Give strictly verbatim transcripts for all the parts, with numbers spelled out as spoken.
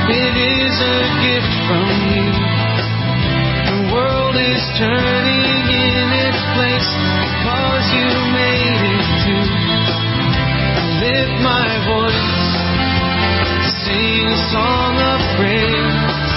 It is a gift from you. The world is turning in its place because you made it to. I lift my voice to sing a song of praise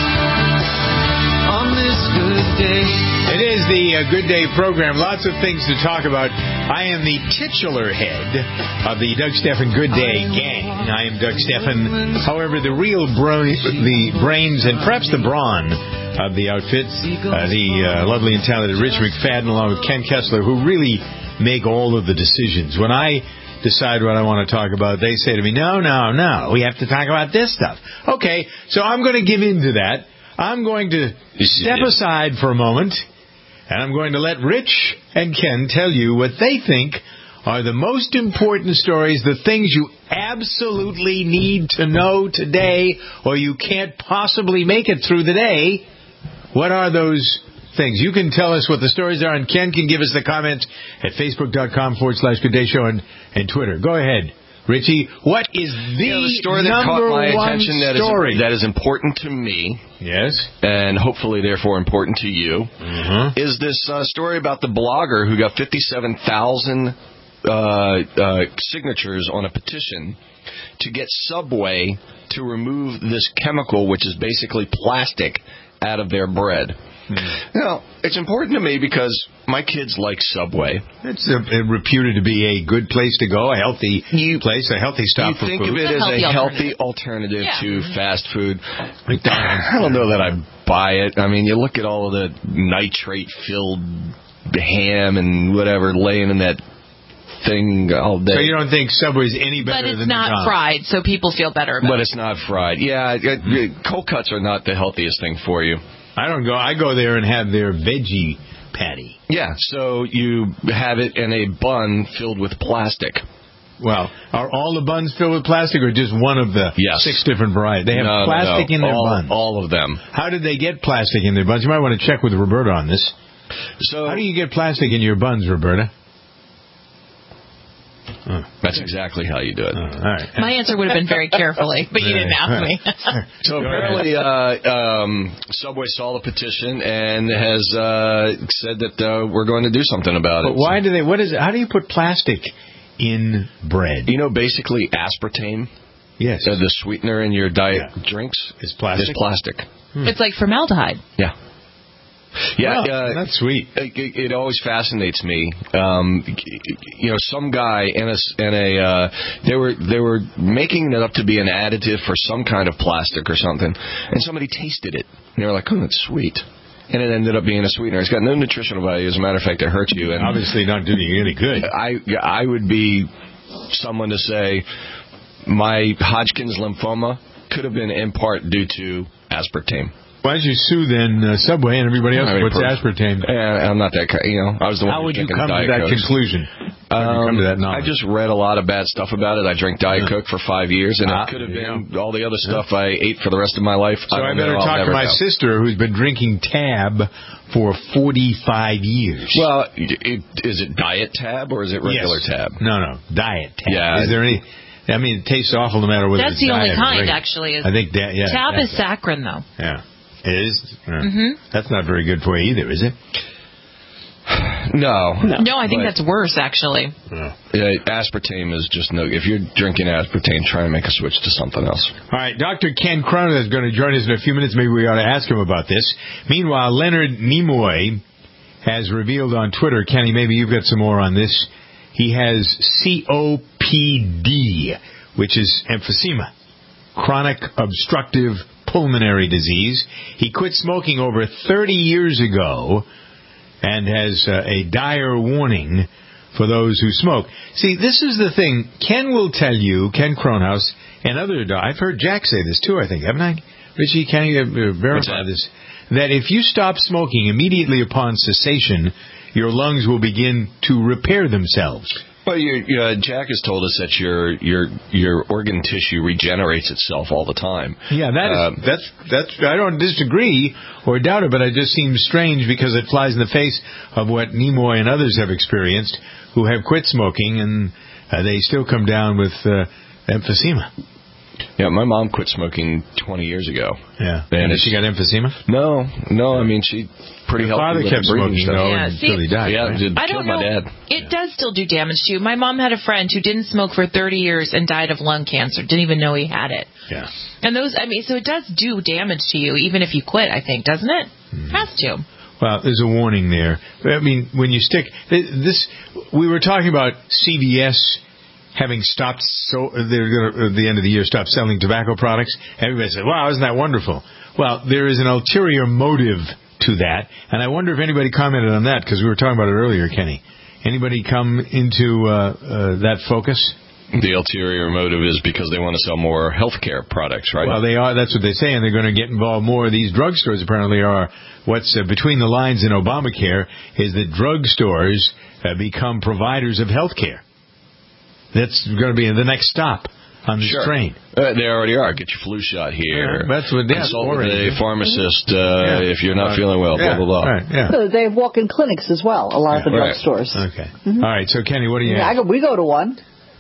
on this good day. It is the uh, Good Day program. Lots of things to talk about. I am the titular head of the Doug Stephan Good Day gang. I am Doug Stephan. However, the real bro- the brains and perhaps the brawn of the outfit, uh, the uh, lovely and talented Rich McFadden along with Ken Kessler, who really make all of the decisions. When I decide what I want to talk about, they say to me, no, no, no, we have to talk about this stuff. Okay, so I'm going to give in to that. I'm going to step aside for a moment. And I'm going to let Rich and Ken tell you what they think are the most important stories, the things you absolutely need to know today, or you can't possibly make it through the day. What are those things? You can tell us what the stories are, and Ken can give us the comments at facebook.com forward slash Good Day Show and, and Twitter. Go ahead. Richie, what is the, you know, the story that number caught my one attention that story? Is, that is important to me? Yes. And hopefully, therefore, important to you, mm-hmm. is this uh, story about the blogger who got fifty-seven thousand uh, uh, signatures on a petition to get Subway to remove this chemical, which is basically plastic, out of their bread. Mm. Now, it's important to me because my kids like Subway. It's a, a reputed to be a good place to go, a healthy you, place, a healthy stop you for food. You think of it a as healthy a alternative. healthy alternative yeah. to fast food. I don't know that I buy it. I mean, you look at all of the nitrate-filled ham and whatever laying in that thing all day. So you don't think Subway's any better than But it's not McDonald's. fried, so people feel better about it. But it's not fried. Yeah, it, cold cuts are not the healthiest thing for you. I don't go. I go there and have their veggie patty. Yeah, so you have it in a bun filled with plastic. Well, are all the buns filled with plastic, or just one of the yes. six different varieties? They have no, plastic no, no. in their all, buns. All of them. How did they get plastic in their buns? You might want to check with Roberta on this. So, how do you get plastic in your buns, Roberta? Oh, that's exactly how you do it. Oh, all right. My answer would have been very carefully, but you didn't ask me. So apparently, uh, um, Subway saw the petition and has uh, said that uh, we're going to do something about but it. But why do they? What is? How do you put plastic in bread? You know, basically aspartame. Yes. Uh, the sweetener in your diet yeah. drinks is plastic. Is plastic. Hmm. It's like formaldehyde. Yeah. Yeah, well, uh, that's sweet. It, it, it always fascinates me. Um, you know, some guy in a, in a uh, they were they were making it up to be an additive for some kind of plastic or something, and somebody tasted it, and they were like, "Oh, it's sweet," and it ended up being a sweetener. It's got no nutritional value. As a matter of fact, it hurts you. And obviously, not doing you any good. I I would be someone to say my Hodgkin's lymphoma could have been in part due to aspartame. Why don't you sue then uh, Subway and everybody else who puts aspartame? Yeah, I'm not that kind. You know, I was the one. How would you come to that Cokes. conclusion? How would you come to that knowledge? I just read a lot of bad stuff about it. I drank Diet yeah. Coke for five years, and ah, it could have been yeah. all the other stuff yeah. I ate for the rest of my life. So I, I better know, talk to my know. sister, who's been drinking Tab for forty-five years. Well, it, is it Diet Tab or is it regular yes. Tab? No, no, Diet Tab. Yeah. Is there any? I mean, it tastes awful no matter whether That's it's the only diet kind, or actually. Is I think that. Yeah. Tab is that. saccharin, though. Yeah. It is? Uh, mm-hmm. That's not very good for you either, is it? No. No, no I think that's worse, actually. Yeah. Yeah, aspartame is just no... If you're drinking aspartame, try and make a switch to something else. All right, Doctor Ken Cronin is going to join us in a few minutes. Maybe we ought to ask him about this. Meanwhile, Leonard Nimoy has revealed on Twitter, Kenny, maybe you've got some more on this, he has C O P D, which is emphysema, chronic obstructive pulmonary disease. He quit smoking over thirty years ago and has uh, a dire warning for those who smoke. See, this is the thing. Ken will tell you, Ken Kronhaus, and other, I've heard Jack say this too, I think, haven't I? Richie, can you uh, verify this? That if you stop smoking immediately upon cessation, your lungs will begin to repair themselves. Well, you, uh, Jack has told us that your your your organ tissue regenerates itself all the time. Yeah, that is, um, that's that's. I don't disagree or doubt it, but it just seems strange because it flies in the face of what Nimoy and others have experienced, who have quit smoking and uh, they still come down with uh, emphysema. Yeah, my mom quit smoking twenty years ago. Yeah. And Has she got emphysema? No, no. I mean, she pretty Her healthy. father kept smoking, though, Yeah, until see, he died. Yeah, right? it I killed don't know. my dad. It does still do damage to you. My mom had a friend who didn't smoke for thirty years and died of lung cancer. Didn't even know he had it. Yeah. And those, I mean, so it does do damage to you, even if you quit, I think, doesn't it? Mm-hmm. Has to. Well, there's a warning there. I mean, when you stick this, we were talking about C V S having stopped, so they're going to, at the end of the year, stop selling tobacco products. Everybody said, wow, isn't that wonderful? Well, there is an ulterior motive to that, and I wonder if anybody commented on that, because we were talking about it earlier, Kenny. Anybody come into uh, uh, that focus? The ulterior motive is because they want to sell more healthcare products, right? Well, they are. That's what they say, and they're going to get involved more. These drugstores apparently are what's uh, between the lines in Obamacare is that drugstores uh, become providers of healthcare. That's going to be the next stop on this sure. train. Uh, they already are. Get your flu shot here. Yeah, that's what. Yeah, Consult with a pharmacist uh, yeah. if you're not uh, feeling well. Yeah, blah blah blah. right, yeah. So they have walk-in clinics as well. A lot of the Right. drugstores. Okay. Mm-hmm. All right. So Kenny, what do you? Yeah, I have? go, we go to one.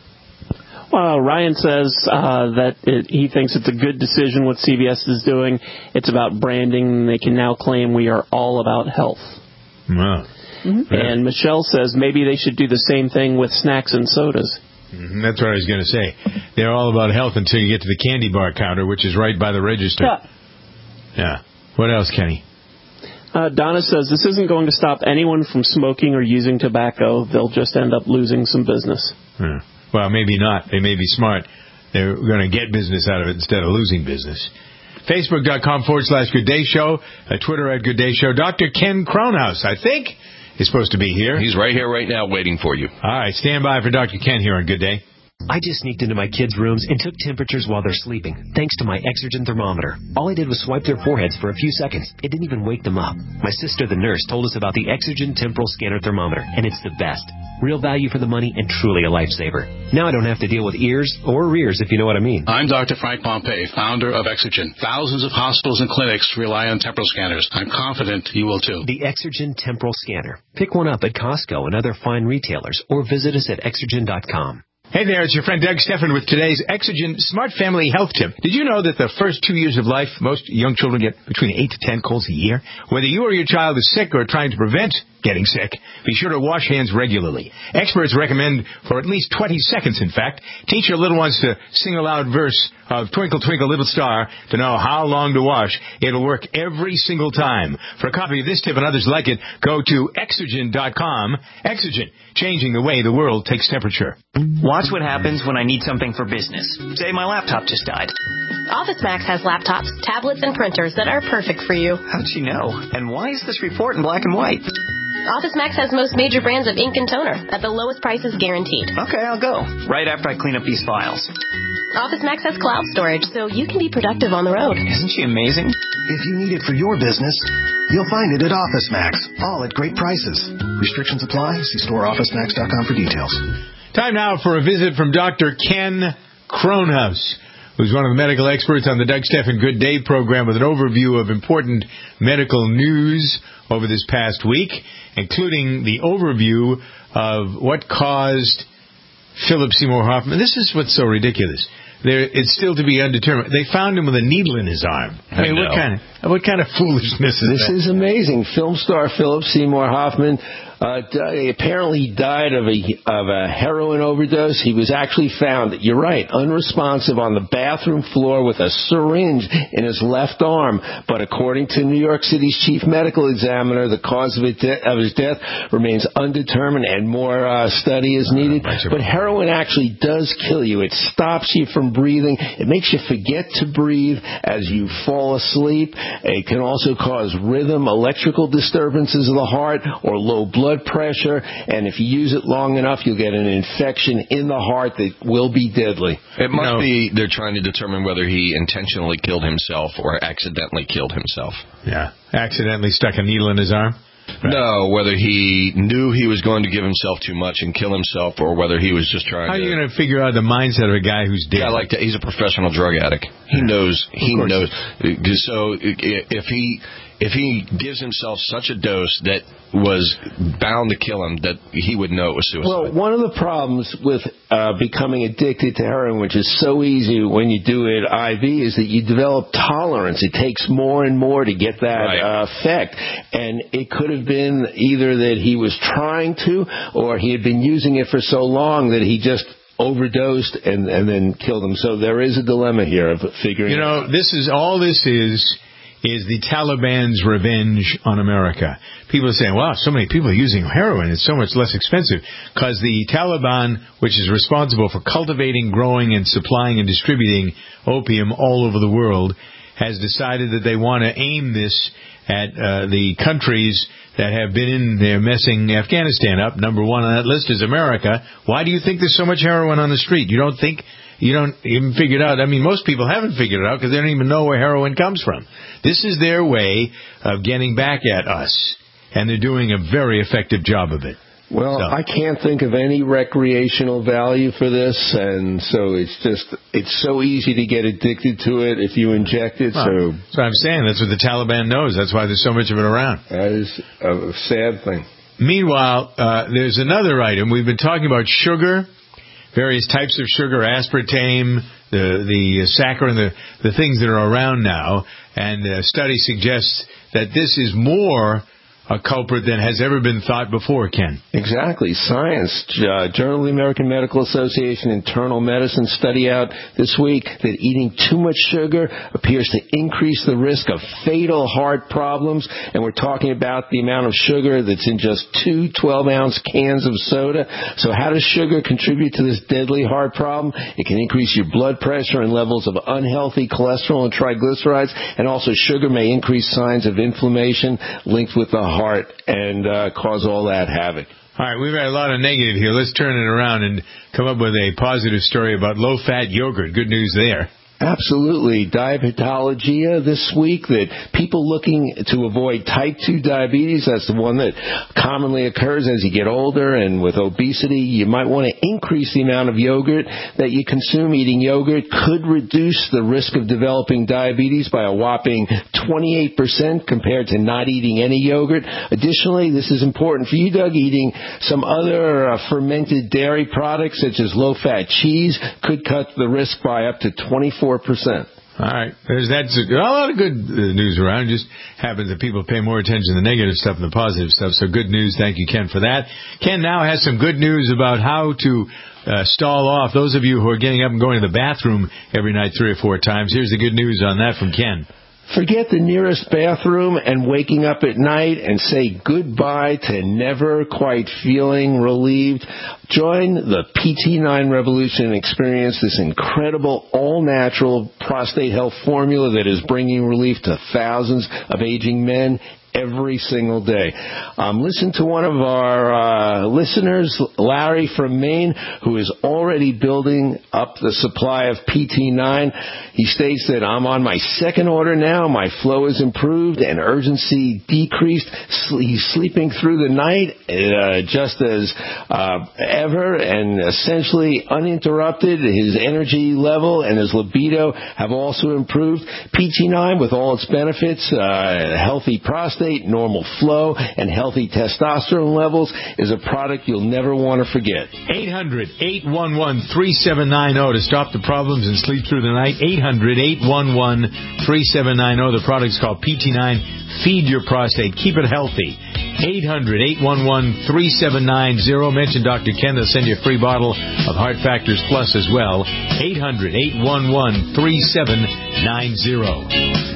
Well, Ryan says uh, that it, he thinks it's a good decision what C V S is doing. It's about branding. They can now claim we are all about health. Wow. Mm-hmm. And Michelle says maybe they should do the same thing with snacks and sodas. Mm-hmm. That's what I was going to say. They're all about health until you get to the candy bar counter, which is right by the register. Yeah. Yeah. What else, Kenny? Uh, Donna says this isn't going to stop anyone from smoking or using tobacco. They'll just end up losing some business. Yeah. Well, maybe not. They may be smart. They're going to get business out of it instead of losing business. Facebook.com forward slash Good Day Show. Uh, Twitter at Good Day Show. Doctor Ken Kronhaus, I think, is supposed to be here. He's right here, right now, waiting for you. All right. Stand by for Doctor Ken here on Good Day. I just sneaked into my kids' rooms and took temperatures while they're sleeping, thanks to my Exergen thermometer. All I did was swipe their foreheads for a few seconds. It didn't even wake them up. My sister, the nurse, told us about the Exergen Temporal Scanner Thermometer, and it's the best. Real value for the money and truly a lifesaver. Now I don't have to deal with ears or rears, if you know what I mean. I'm Doctor Frank Pompey, founder of Exergen. Thousands of hospitals and clinics rely on temporal scanners. I'm confident you will too. The Exergen Temporal Scanner. Pick one up at Costco and other fine retailers, or visit us at exergen dot com. Hey there, it's your friend Doug Steffen with today's Exergen Smart Family Health Tip. Did you know that the first two years of life, most young children get between eight to ten colds a year? Whether you or your child is sick or trying to prevent getting sick, be sure to wash hands regularly. Experts recommend for at least twenty seconds, in fact. Teach your little ones to sing a loud verse of Twinkle, Twinkle, Little Star to know how long to wash. It'll work every single time. For a copy of this tip and others like it, go to exergen dot com. Exergen, changing the way the world takes temperature. Watch what happens when I need something for business. Say my laptop just died. OfficeMax has laptops, tablets, and printers that are perfect for you. How'd she know? And why is this report in black and white? OfficeMax has most major brands of ink and toner at the lowest prices guaranteed. Okay, I'll go. Right after I clean up these files. OfficeMax has cloud storage, so you can be productive on the road. Isn't she amazing? If you need it for your business, you'll find it at OfficeMax, all at great prices. Restrictions apply. See store office max dot com for details. Time now for a visit from Doctor Ken Kronhaus, who's one of the medical experts on the Doug Steffen Good Day program with an overview of important medical news over this past week, including the overview of what caused Philip Seymour Hoffman. This is what's so ridiculous. There, it's still to be undetermined. They found him with a needle in his arm. I mean, I what kind of what kind of foolishness is this that? This is amazing. Film star Philip Seymour Hoffman uh, d- apparently died of a of a heroin overdose. He was actually found, you're right, unresponsive on the bathroom floor with a syringe in his left arm. But according to New York City's chief medical examiner, the cause of, it de- of his death remains undetermined, and more uh, study is needed. But heroin actually does kill you. It stops you from breathing. It makes you forget to breathe as you fall asleep. It can also cause rhythm, electrical disturbances of the heart, or low blood pressure. And if you use it long enough, you'll get an infection in the heart that will be deadly. It must No. be they're trying to determine whether he intentionally killed himself or accidentally killed himself. Yeah, accidentally stuck a needle in his arm. Right. No, whether he knew he was going to give himself too much and kill himself, or whether he was just trying How to... are you going to figure out the mindset of a guy who's dead? Yeah, like that. He's a professional drug addict. He knows. He course. knows. So if he if he gives himself such a dose that was bound to kill him, that he would know it was suicide. Well, one of the problems with uh, becoming addicted to heroin, which is so easy when you do it I V, is that you develop tolerance. It takes more and more to get that right. uh, effect. And it could have been either that he was trying to, or he had been using it for so long that he just overdosed and, and then killed him. So there is a dilemma here of figuring You know, out. this is, all this is, is the Taliban's revenge on America. People are saying, wow, so many people are using heroin. It's so much less expensive. Because the Taliban, which is responsible for cultivating, growing, and supplying and distributing opium all over the world, has decided that they want to aim this at uh, the countries that have been in there messing Afghanistan up. Number one on that list is America. Why do you think there's so much heroin on the street? You don't think... You don't even figure it out. I mean, most people haven't figured it out because they don't even know where heroin comes from. This is their way of getting back at us, and they're doing a very effective job of it. Well, so. I can't think of any recreational value for this, and so it's just, it's so easy to get addicted to it if you inject it. Well, so that's what I'm saying. That's what the Taliban knows. That's why there's so much of it around. That is a sad thing. Meanwhile, uh, there's another item. We've been talking about sugar. Various types of sugar, aspartame, the the saccharin, the the things that are around now, and a study suggests that this is more a culprit than has ever been thought before, Ken. Exactly. Science, uh, Journal of the American Medical Association Internal Medicine study out this week that eating too much sugar appears to increase the risk of fatal heart problems. And we're talking about the amount of sugar that's in just two twelve-ounce cans of soda. So how does sugar contribute to this deadly heart problem? It can increase your blood pressure and levels of unhealthy cholesterol and triglycerides. And also sugar may increase signs of inflammation linked with the heart and uh, cause all that havoc. All right, we've had a lot of negative here. Let's turn it around and come up with a positive story about low-fat yogurt. Good news there. Absolutely. Diabetologia this week, that people looking to avoid type two diabetes, that's the one that commonly occurs as you get older, and with obesity, you might want to increase the amount of yogurt that you consume. Eating yogurt could reduce the risk of developing diabetes by a whopping twenty-eight percent compared to not eating any yogurt. Additionally, this is important for you, Doug, eating some other uh, fermented dairy products such as low-fat cheese could cut the risk by up to twenty-four percent. All right. There's that's a, a lot of good uh, news around. It just happens that people pay more attention to the negative stuff than the positive stuff. So good news. Thank you, Ken, for that. Ken now has some good news about how to uh, stall off. Those of you who are getting up and going to the bathroom every night three or four times, here's the good news on that from Ken. Forget the nearest bathroom and waking up at night and say goodbye to never quite feeling relieved. Join the P T nine revolution and experience this incredible all-natural prostate health formula that is bringing relief to thousands of aging men every single day. Um, listen to one of our uh, listeners, Larry from Maine, who is already building up the supply of P T nine. He states that I'm on my second order now. My flow has improved and urgency decreased. He's sleeping through the night uh, just as uh, ever and essentially uninterrupted. His energy level and his libido have also improved. P T nine, with all its benefits, uh, healthy prostate, normal flow, and healthy testosterone levels, is a product you'll never want to forget. eight hundred, eight one one, three seven nine zero to stop the problems and sleep through the night. eight hundred, eight one one, three seven nine zero. The product's called P T nine. Feed your prostate. Keep it healthy. eight hundred, eight one one, three seven nine zero. Mention Doctor Ken. They'll send you a free bottle of Heart Factors Plus as well. eight hundred, eight one one, three seven nine zero.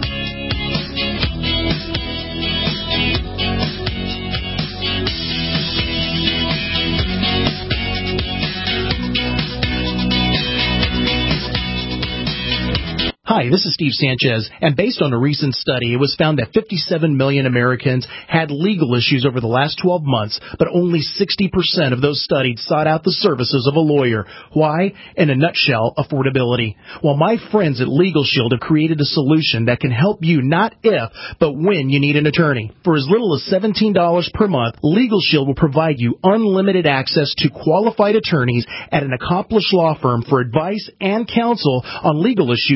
Hi, this is Steve Sanchez, and based on a recent study, it was found that fifty-seven million Americans had legal issues over the last twelve months, but only sixty percent of those studied sought out the services of a lawyer. Why? In a nutshell, affordability. Well, my friends at Legal Shield have created a solution that can help you not if, but when you need an attorney. For as little as seventeen dollars per month, Legal Shield will provide you unlimited access to qualified attorneys at an accomplished law firm for advice and counsel on legal issues, no matter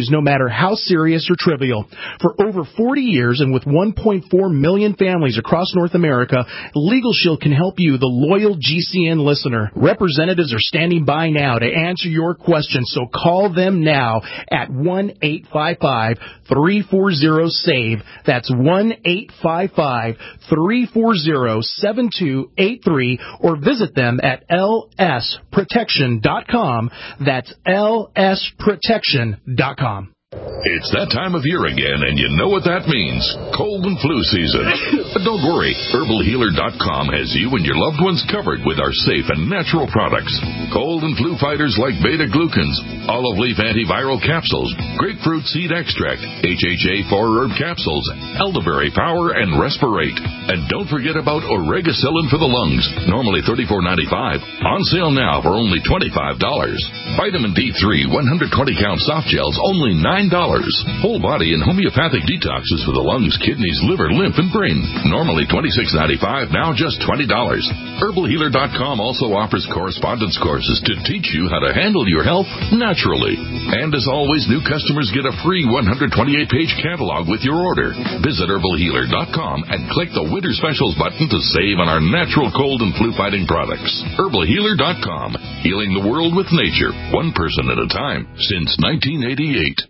how serious or trivial. For over forty years and with one point four million families across North America, Legal Shield can help you, the loyal G C N listener. Representatives are standing by now to answer your questions, so call them now at one eight five five, three four zero, S A V E. That's one eight five five, three four zero, seven two eight three, or visit them at L S protection dot com. That's L S protection dot com. It's that time of year again, and you know what that means. Cold and flu season. But don't worry. Herbal Healer dot com has you and your loved ones covered with our safe and natural products. Cold and flu fighters like beta-glucans, olive leaf antiviral capsules, grapefruit seed extract, H H A four herb capsules, elderberry power, and Respirate. And don't forget about Oregacillin for the lungs, normally thirty-four ninety-five, on sale now for only twenty-five dollars. Vitamin D three one hundred twenty count soft gels, only nine dollars. Whole body and homeopathic detoxes for the lungs, kidneys, liver, lymph, and brain. Normally twenty-six ninety-five, now just twenty dollars. Herbal Healer dot com also offers correspondence courses to teach you how to handle your health naturally. And as always, new customers get a free one hundred twenty-eight page catalog with your order. Visit Herbal Healer dot com and click the Winter Specials button to save on our natural cold and flu fighting products. Herbal Healer dot com. Healing the world with nature, one person at a time, since nineteen eighty-eight.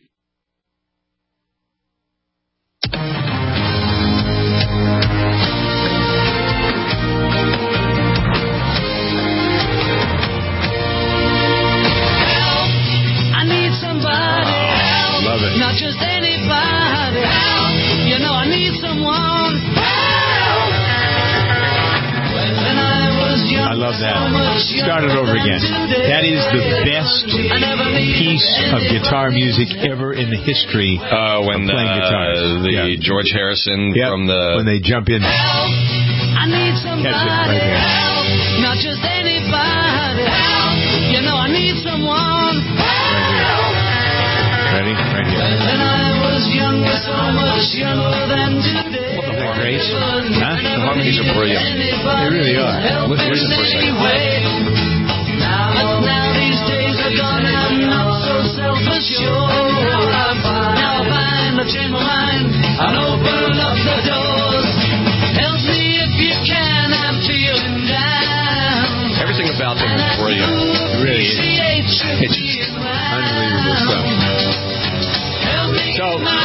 Not just anybody. Help. You know I need someone. Help. When I was young, I love that. Start it over again. That is the best piece of guitar music ever in the history uh, when, of playing uh, guitar. The yeah. George Harrison yep. from the... When they jump in. Help. I need somebody. Catch it right there. Help. Not just anybody. Help. You know I need someone. Help. Ready? Right here. When I was younger, so much younger than today. Isn't that great? Huh? The harmonies are brilliant. They really are. Listen, listen for a second. Now, now these days are gone, I'm not so self-assured. Now I find I've changed my mind and open up the doors. Help me if you can, I'm feeling down. Everything about them is brilliant. It really is. It's just unbelievable stuff. So,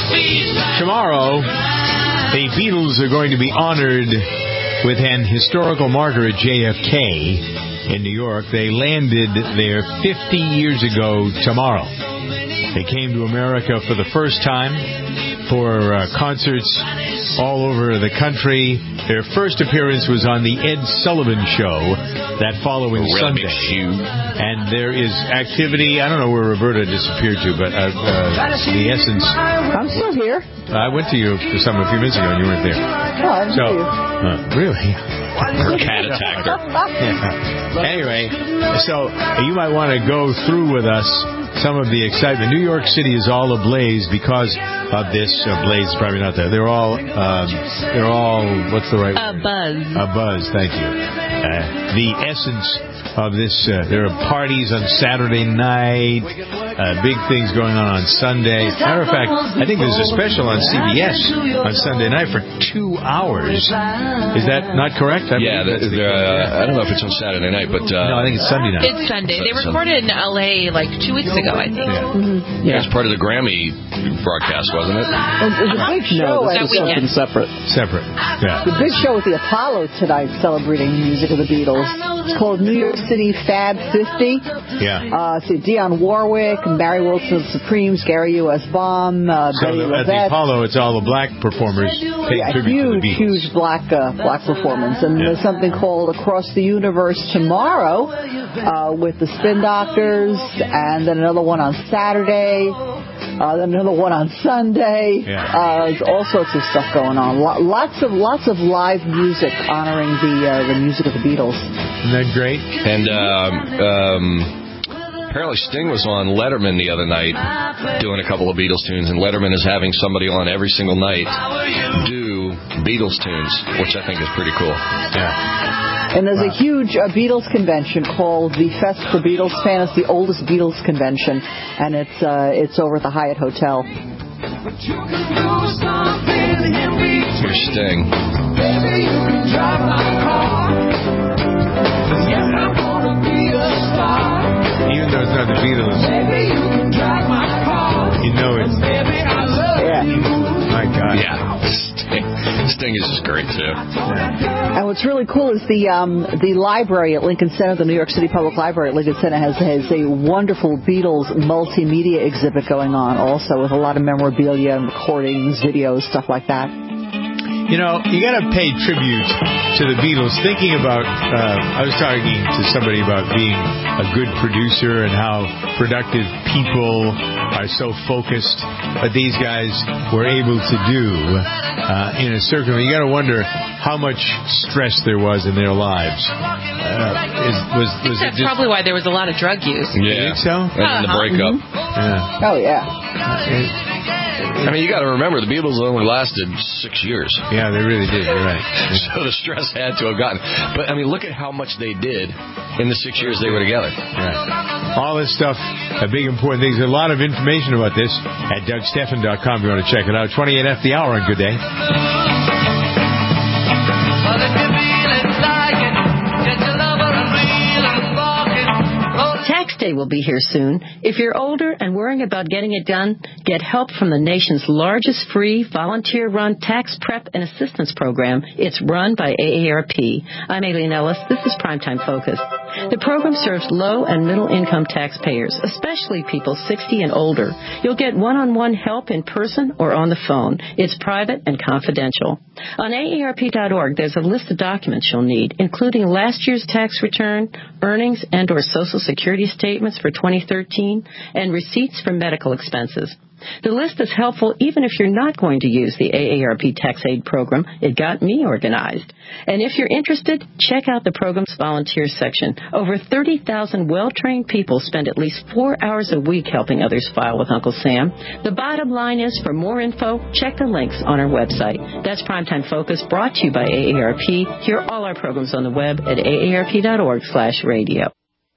tomorrow, the Beatles are going to be honored with an historical marker at J F K in New York. They landed there fifty years ago tomorrow. They came to America for the first time for uh, concerts all over the country. Their first appearance was on the Ed Sullivan Show that following Sunday. And there is activity. I don't know where Roberta disappeared to, but uh, uh, the Essence. I'm still here. I went to you for some a few minutes ago, and you weren't there. Oh, I didn't so, see you. Uh, really? Her cat attacked her. Yeah. Anyway, so you might want to go through with us some of the excitement. New York City is all ablaze because of this. Uh, blaze is probably not there. They're all, um, they're all, what's the right word? A buzz. A buzz, thank you. Uh, the essence of this, uh, there are parties on Saturday night, uh, big things going on on Sunday. Matter of fact, I think there's a special on C B S on Sunday night for two hours. Is that not correct? I yeah, the, the, uh, I don't know if it's on Saturday night, but... Uh, no, I think it's Sunday night. It's Sunday. They recorded in L A like two weeks ago, I think. Yeah. Mm-hmm. yeah. It was part of the Grammy broadcast, wasn't it? It was a big show. No, this is something separate. Separate, yeah. The big show at the Apollo tonight celebrating the music of the Beatles. It's called New York City Fab fifty. Yeah. Uh, see, Dionne Warwick, Barry Wilson Supremes, Gary U S. Baum, uh, so Betty the, at the Apollo, it's all the black performers paying yeah, tribute huge, to the Beatles. huge black uh, black performance. And yeah. there's something called Across the Universe tomorrow uh, with the Spin Doctors, and then another one on Saturday. Uh, then another one on Sunday. Yeah. Uh, there's all sorts of stuff going on. Lots of lots of live music honoring the uh, the music of the Beatles. Isn't that great? And um, um, apparently Sting was on Letterman the other night doing a couple of Beatles tunes, and Letterman is having somebody on every single night do Beatles tunes, which I think is pretty cool. Yeah. And there's Wow. a huge uh, Beatles convention called the Fest for Beatles Fans. It's the oldest Beatles convention, and it's uh, it's over at the Hyatt Hotel. Here's Sting. Even though it's not the Beatles, you know it's. Yeah. My God. Yeah. Sting, Sting is just great, too. And what's really cool is the um, the library at Lincoln Center, the New York City Public Library at Lincoln Center, has, has a wonderful Beatles multimedia exhibit going on also, with a lot of memorabilia and recordings, videos, stuff like that. You know, you got to pay tribute to the Beatles. Thinking about, uh, I was talking to somebody about being a good producer and how productive people are so focused, but these guys were able to do uh, in a circle. You got to wonder how much stress there was in their lives. Uh, is, was, was That's it just, probably why there was a lot of drug use. You think so? And then the breakup. Yeah. Oh, yeah. Uh, I mean, you got to remember, the Beatles only lasted six years. Yeah, they really did. You're right. So the stress had to have gotten. But, I mean, look at how much they did in the six years they were together. Right. All this stuff, a big important things. There's a lot of information about this at Doug Stephan dot com if you want to check it out. twenty-eight after the hour on Good Day. Tax day will be here soon. If you're older and worrying about getting it done, get help from the nation's largest free volunteer-run tax prep and assistance program. It's run by A A R P. I'm Aileen Ellis. This is Primetime Focus. The program serves low and middle-income taxpayers, especially people sixty and older. You'll get one-on-one help in person or on the phone. It's private and confidential. On A A R P dot org, there's a list of documents you'll need, including last year's tax return, earnings and or Social Security statements for twenty thirteen, and receipts for medical expenses. The list is helpful even if you're not going to use the A A R P Tax Aid program. It got me organized. And if you're interested, check out the program's volunteer section. Over thirty thousand well-trained people spend at least four hours a week helping others file with Uncle Sam. The bottom line is, for more info, check the links on our website. That's Primetime Focus, brought to you by A A R P. Hear all our programs on the web at A A R P dot org slash radio.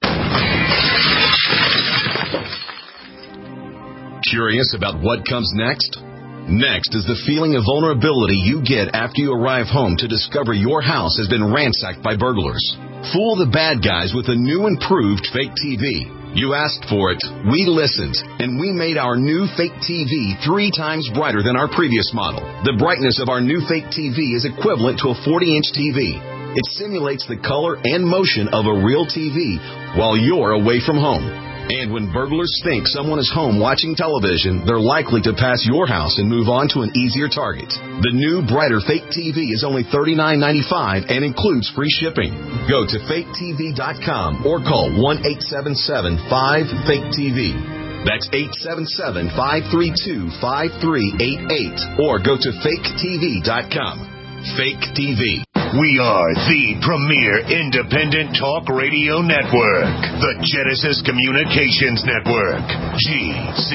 Curious about what comes next? Next is the feeling of vulnerability you get after you arrive home to discover your house has been ransacked by burglars. Fool the bad guys with a new improved fake T V. You asked for it, we listened, and we made our new fake T V three times brighter than our previous model. The brightness of our new fake T V is equivalent to a forty-inch T V. It simulates the color and motion of a real T V while you're away from home. And when burglars think someone is home watching television, they're likely to pass your house and move on to an easier target. The new, brighter fake T V is only thirty-nine ninety-five and includes free shipping. Go to fake T V dot com or call one eight seven seven five fake T V. That's eight seven seven, five three two, five three eight eight. Or go to fake T V dot com. Fake T V. We are the premier independent talk radio network, the Genesis Communications Network, G C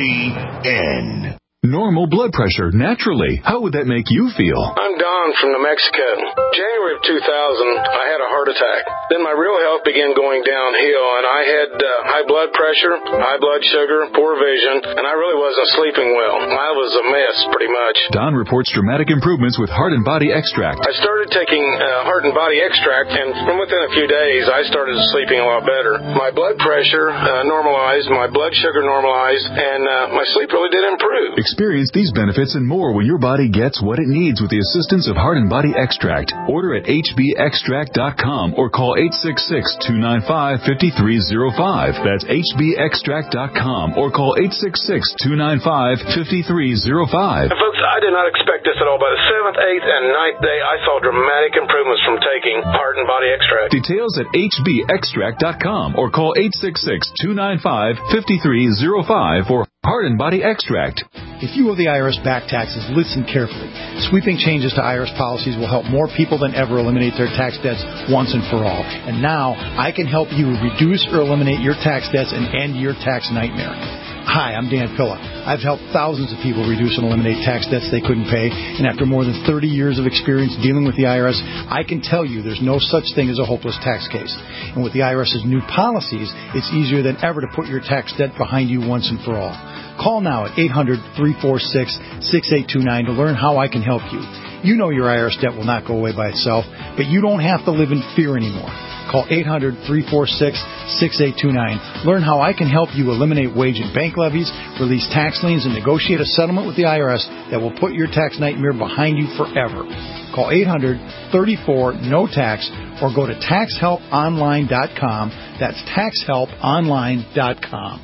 N. Normal blood pressure, naturally. How would that make you feel? I'm Don from New Mexico. January of two thousand, I had a heart attack. Then my real health began going downhill, and I had uh, high blood pressure, high blood sugar, poor vision, and I really wasn't sleeping well. I was a mess, pretty much. Don reports dramatic improvements with Heart and Body Extract. I started taking uh, Heart and Body Extract, and from within a few days, I started sleeping a lot better. My blood pressure uh, normalized, my blood sugar normalized, and uh, my sleep really did improve. Experience these benefits and more when your body gets what it needs with the assistance of Heart and Body Extract. Order at H B extract dot com or call eight six six, two nine five, five three zero five. That's H B extract dot com or call eight six six, two nine five, five three zero five. And folks, I did not expect this at all. By the seventh, eighth, and ninth day, I saw dramatic improvements from taking Heart and Body Extract. Details at H B extract dot com or call eight six six, two nine five, five three zero five for Heart and Body Extract. If you owe the I R S back taxes, listen carefully. Sweeping changes to I R S policies will help more people than ever eliminate their tax debts once and for all. And now, I can help you reduce or eliminate your tax debts and end your tax nightmare. Hi, I'm Dan Pilla. I've helped thousands of people reduce and eliminate tax debts they couldn't pay, and after more than thirty years of experience dealing with the I R S, I can tell you there's no such thing as a hopeless tax case. And with the IRS's new policies, it's easier than ever to put your tax debt behind you once and for all. Call now at eight hundred, three four six, six eight two nine to learn how I can help you. You know your I R S debt will not go away by itself, but you don't have to live in fear anymore. Call eight hundred, three four six, six eight two nine. Learn how I can help you eliminate wage and bank levies, release tax liens, and negotiate a settlement with the I R S that will put your tax nightmare behind you forever. Call eight hundred, three four, N O T A X or go to tax help online dot com. That's tax help online dot com.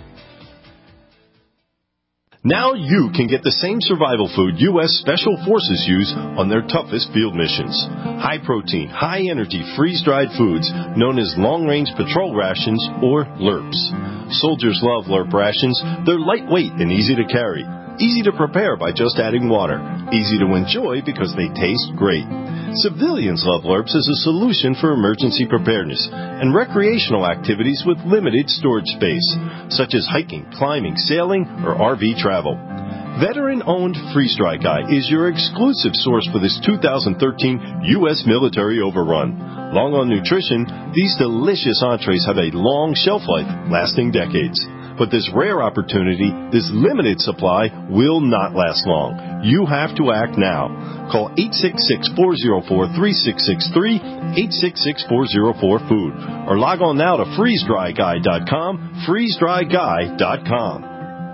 Now you can get the same survival food U S Special Forces use on their toughest field missions. High-protein, high-energy, freeze-dried foods known as long-range patrol rations or L R Ps. Soldiers love L R P rations. They're lightweight and easy to carry. Easy to prepare by just adding water. Easy to enjoy because they taste great. Civilians love L R Ps as a solution for emergency preparedness and recreational activities with limited storage space, such as hiking, climbing, sailing, or R V travel. Veteran-owned Freeze Dry Guy is your exclusive source for this two thousand thirteen U S military overrun. Long on nutrition, these delicious entrees have a long shelf life, lasting decades. But this rare opportunity, this limited supply, will not last long. You have to act now. Call eight six six, four zero four, three six six three, eight six six, four zero four, food, or log on now to freeze dry guy dot com, freeze dry guy dot com.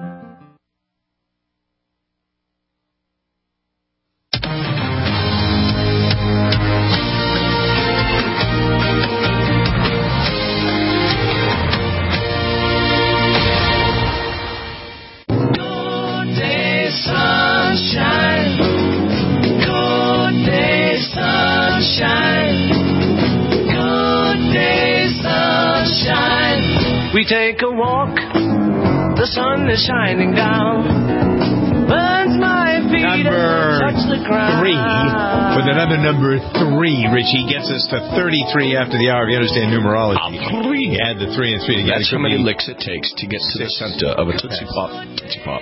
We take a walk, the sun is shining down, burns my feet number and touch the ground. Three, with another number three, Richie, gets us to thirty-three after the hour. If you understand numerology, you add the three and three together. That's how many licks it takes to get to the center of a Tootsie Pop. Tootsie Pop.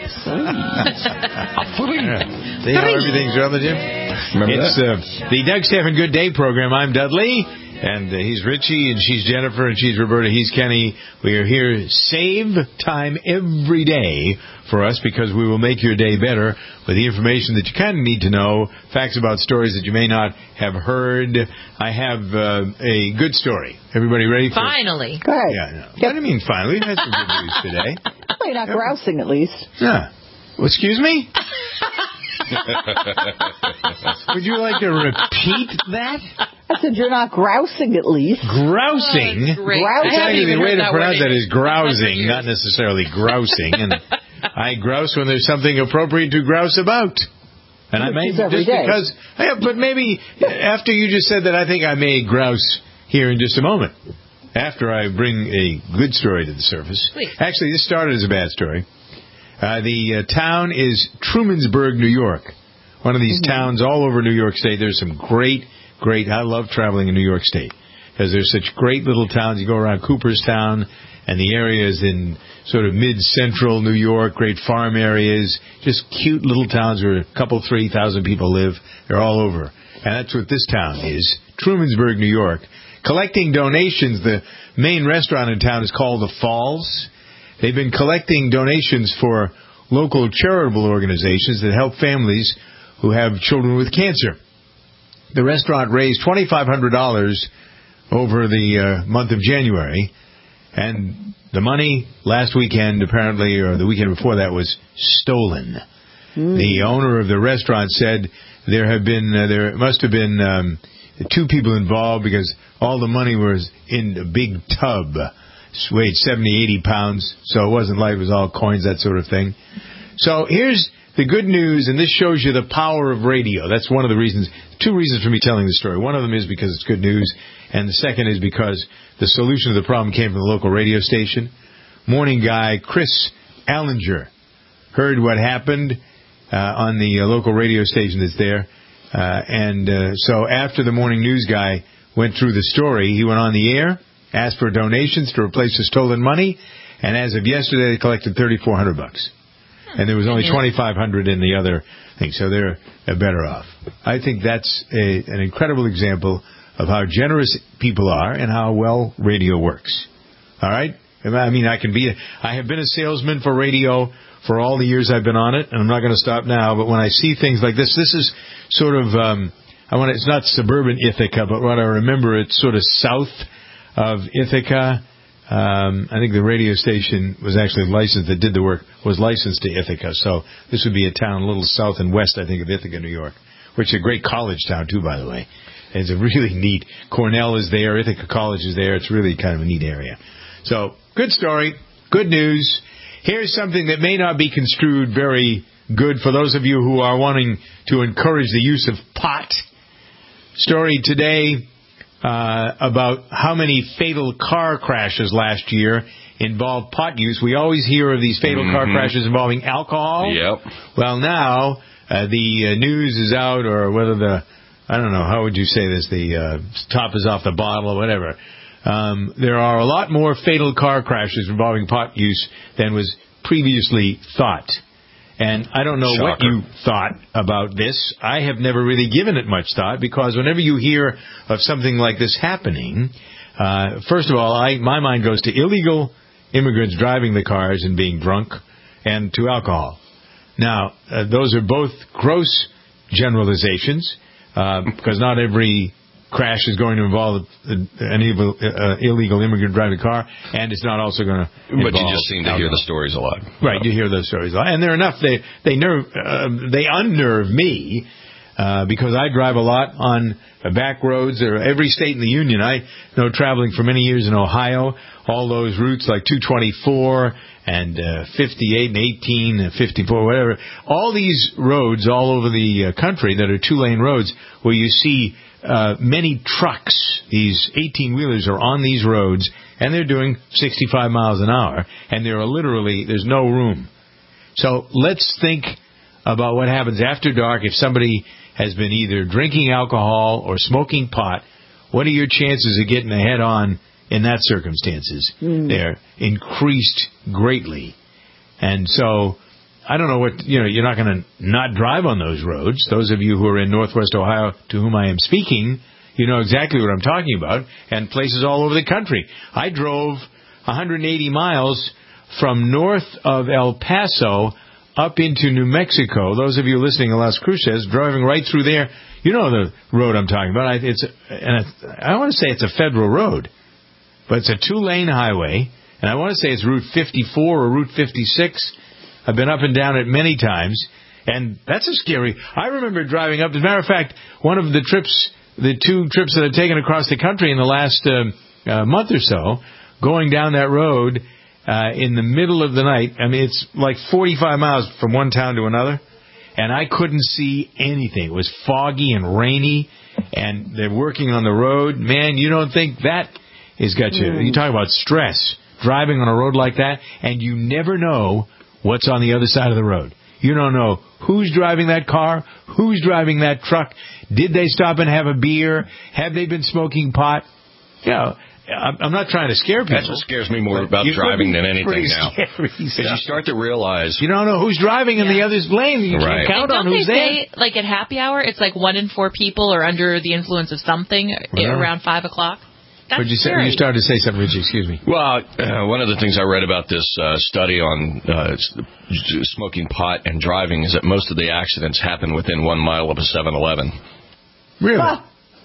See how everything's relative? Remember it's that? Uh, the Doug Stephan Good Day program. I'm Dudley. And uh, he's Richie, and she's Jennifer, and she's Roberta. He's Kenny. We are here. Save time every day for us because we will make your day better with the information that you kind of need to know, facts about stories that you may not have heard. I have uh, a good story. Everybody ready? For Finally. Go ahead. Yeah, no. What do you mean finally? We've had some good news today. Well, you're not grousing, at least. Yeah. Well, excuse me? Would you like to repeat that? I said you're not grousing, at least. Grousing? Oh, grousing. Exactly, the way to pronounce that is grousing, not necessarily grousing. And I grouse when there's something appropriate to grouse about. And I may every just day. because, yeah, but maybe after you just said that, I think I may grouse here in just a moment. After I bring a good story to the surface. Please. Actually, this started as a bad story. Uh, the uh, town is Trumansburg, New York. One of these mm-hmm. towns all over New York State. There's some great, great, I love traveling in New York State because there's such great little towns. You go around Cooperstown and the areas in sort of mid-central New York, great farm areas, just cute little towns where a couple, three thousand people live. They're all over. And that's what this town is, Trumansburg, New York. Collecting donations, the main restaurant in town is called The Falls. They've been collecting donations for local charitable organizations that help families who have children with cancer. The restaurant raised twenty-five hundred dollars over the uh, month of January, and the money last weekend, apparently, or the weekend before that, was stolen. Mm. The owner of the restaurant said there have been uh, there must have been um, two people involved because all the money was in a big tub. Weighed seventy, eighty pounds, so it wasn't like it was all coins, that sort of thing. So here's the good news, and this shows you the power of radio. That's one of the reasons, two reasons for me telling this story. One of them is because it's good news, and the second is because the solution to the problem came from the local radio station. Morning guy Chris Allinger heard what happened uh, on the uh, local radio station that's there, uh, and uh, so after the morning news guy went through the story, he went on the air, asked for donations to replace the stolen money, And as of yesterday, they collected thirty-four hundred bucks. And there was only twenty-five hundred in the other thing, so they're, they're better off. I think that's a, an incredible example of how generous people are and how well radio works. All right? I mean, I can be. A, I have been a salesman for radio for all the years I've been on it, and I'm not going to stop now. But when I see things like this, this is sort of. Um, I want. It's not suburban Ithaca, but what I remember, it's sort of south of Ithaca. Um, I think the radio station was actually licensed, that did the work, was licensed to Ithaca. So this would be a town a little south and west, I think, of Ithaca, New York, which is a great college town, too, by the way. It's a really neat, Cornell is there, Ithaca College is there. It's really kind of a neat area. So, good story, good news. Here's something that may not be construed very good for those of you who are wanting to encourage the use of pot. Story today. Uh, about how many fatal car crashes last year involved pot use. We always hear of these fatal mm-hmm. car crashes involving alcohol. Yep. Well, now uh, the uh, news is out, or whether the, I don't know, how would you say this, the uh, top is off the bottle or whatever. Um, there are a lot more fatal car crashes involving pot use than was previously thought. And I don't know Shocker. what you thought about this. I have never really given it much thought, because whenever you hear of something like this happening, uh, first of all, I, my mind goes to illegal immigrants driving the cars and being drunk, and to alcohol. Now, uh, those are both gross generalizations, uh, because not every crash is going to involve an illegal, uh, illegal immigrant driving a car, and it's not also going to involve But you just seem to alcohol. hear the stories a lot. Right, you hear those stories a lot. And they're enough, they they nerve, uh, they unnerve me, uh, because I drive a lot on uh, back roads, or every state in the Union. I know, traveling for many years in Ohio, all those routes like two twenty-four and uh, fifty-eight and eighteen and fifty-four, whatever. All these roads all over the uh, country that are two-lane roads where you see Uh, many trucks, these eighteen-wheelers, are on these roads, and they're doing sixty-five miles an hour, and there are literally, there's no room. So let's think about what happens after dark if somebody has been either drinking alcohol or smoking pot. What are your chances of getting ahead on in that circumstances? Mm. They're increased greatly. And so I don't know what, you know, you're not going to not drive on those roads. Those of you who are in Northwest Ohio to whom I am speaking, you know exactly what I'm talking about, and places all over the country. I drove one hundred eighty miles from north of El Paso up into New Mexico. Those of you listening in Las Cruces, driving right through there, you know the road I'm talking about. It's, and I want to say it's a federal road, but it's a two-lane highway, and I want to say it's Route fifty-four or Route fifty-six. I've been up and down it many times, and that's a scary. I remember driving up. As a matter of fact, one of the trips, the two trips that I've taken across the country in the last uh, uh, month or so, going down that road uh, in the middle of the night. I mean, it's like forty-five miles from one town to another, and I couldn't see anything. It was foggy and rainy, and they're working on the road. Man, you don't think that has got you. Mm. You talk about stress, driving on a road like that, and you never know what's on the other side of the road. You don't know who's driving that car, who's driving that truck. Did they stop and have a beer? Have they been smoking pot? You know, I'm not trying to scare people. That's what scares me more about driving than anything now. Because you start to realize you don't know who's driving in yeah. the other's lane. You right. can't count and on don't who's they there. Say, like at happy hour, it's like one in four people are under the influence of something yeah. around five o'clock. That's Would you say? You started to say something, Richie. Excuse me. Well, uh, one of the things I read about this uh, study on uh, smoking pot and driving is that most of the accidents happen within one mile of a seven eleven. Really? Ah.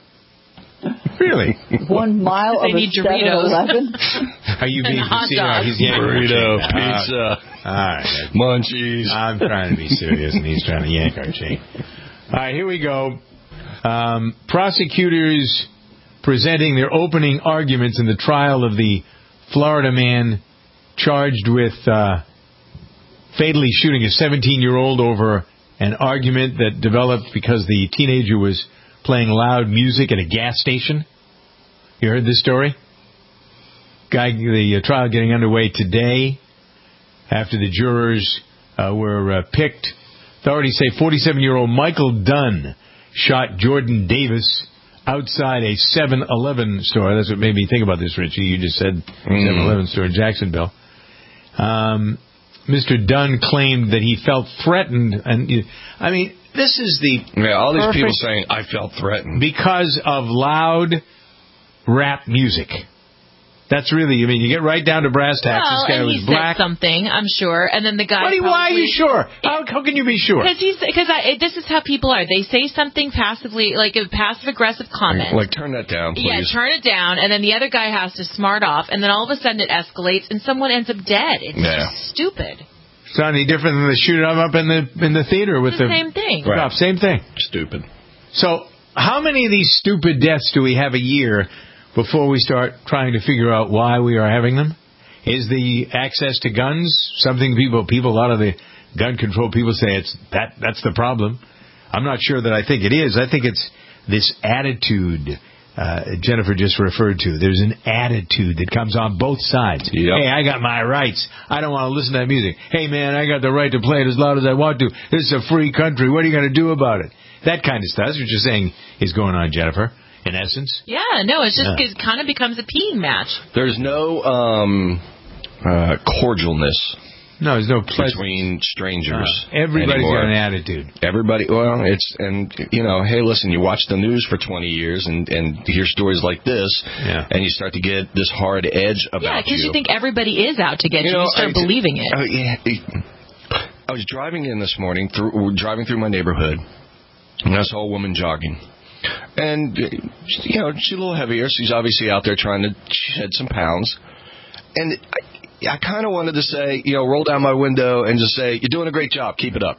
Really? One mile of a seven eleven? Are you being sincere? He's yanking burrito, pizza, uh, all right. munchies. I'm trying to be serious, and he's trying to yank our chain. All right, here we go. Um, prosecutors presenting their opening arguments in the trial of the Florida man charged with uh, fatally shooting a seventeen-year-old over an argument that developed because the teenager was playing loud music at a gas station. You heard this story? Guy, the uh, trial getting underway today after the jurors uh, were uh, picked. Authorities say forty-seven-year-old Michael Dunn shot Jordan Davis outside a seven eleven store. That's what made me think about this, Richie. You just said seven eleven store in Jacksonville. Um, Mister Dunn claimed that he felt threatened, and I mean, this is the yeah. All these people perfect- saying I felt threatened because of loud rap music. That's really, I mean, you get right down to brass tacks. Well, this guy and was he black. said something, I'm sure, and then the guy. What do you- why are you sure? How, how can you be sure? Because he's because I this is how people are. They say something passively, like a passive aggressive comment. Like, turn that down, please. Yeah, turn it down, and then the other guy has to smart off, and then all of a sudden it escalates, and someone ends up dead. It's Yeah. just stupid. It's not any different than the shooting him up in the in the theater with the the same thing. Right. Same thing. Stupid. So, how many of these stupid deaths do we have a year before we start trying to figure out why we are having them? Is the access to guns something people, people, a lot of the gun control people say it's that that's the problem. I'm not sure that I think it is. I think it's this attitude uh, Jennifer just referred to. There's an attitude that comes on both sides. Yep. Hey, I got my rights. I don't want to listen to that music. Hey, man, I got the right to play it as loud as I want to. This is a free country. What are you going to do about it? That kind of stuff. That's what you're saying is going on, Jennifer. In essence? Yeah, no, it's just Yeah. it kind of becomes a peeing match. There's no um, uh, cordialness. No, there's no pleasant. between strangers. Uh, everybody's anymore. got an attitude. Everybody, well, it's and you know, hey, listen, you watch the news for twenty years and and hear stories like this, yeah. and you start to get this hard edge about Yeah, because you. you think everybody is out to get you. You, know, you start I- believing it. Oh, yeah. I was driving in this morning, through driving through my neighborhood, and I saw a woman jogging. And, you know, she's a little heavier. She's obviously out there trying to shed some pounds. And I, I kind of wanted to say, you know, roll down my window and just say, you're doing a great job. Keep it up.